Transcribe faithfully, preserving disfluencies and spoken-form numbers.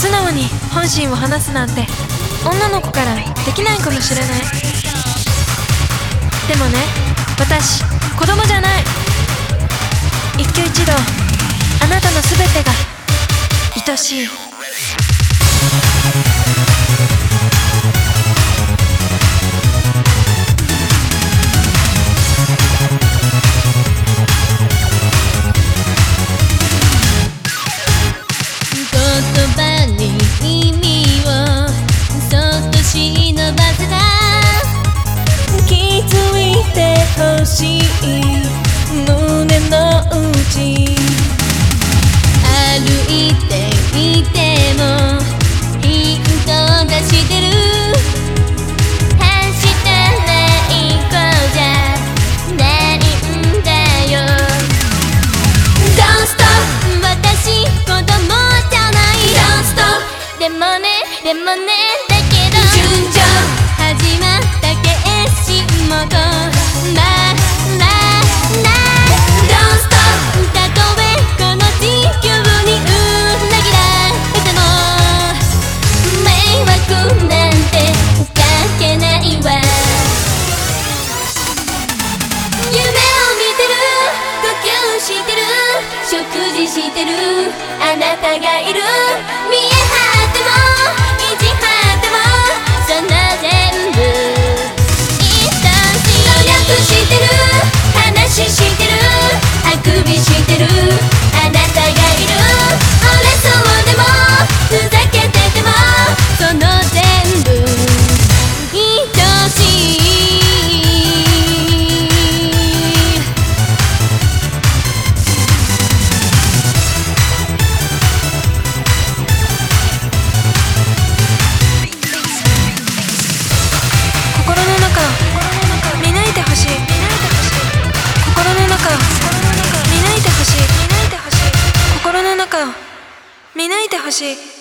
素直に本心を話すなんて女の子からできないかもしれない。でもね、私子供じゃない。一挙一動あなたの全てが愛しい。 言葉に意味をそっと忍ばせた。気づいてほしい胸の内。歩いていてもヒントがしてる。はしたない子じゃないんだよ。 Don't stop 私子供じゃない。 Don't stop でもねでもねだけど順調始まった決心もとまらない。 Don't stop たとえこの地球に裏切られても迷惑なんてかけないわ。夢を見てる、呼吸してる、食事してるあなたがいる。見え張っても意地張ってもその全部愛しい。努力してる、話してる、あくびしてるあなたがいる。折れそうでもふざけててもその全部愛しい。 心の中を見抜いてほしい。心の中を見抜いてほしい。心の中を見抜いてほしい。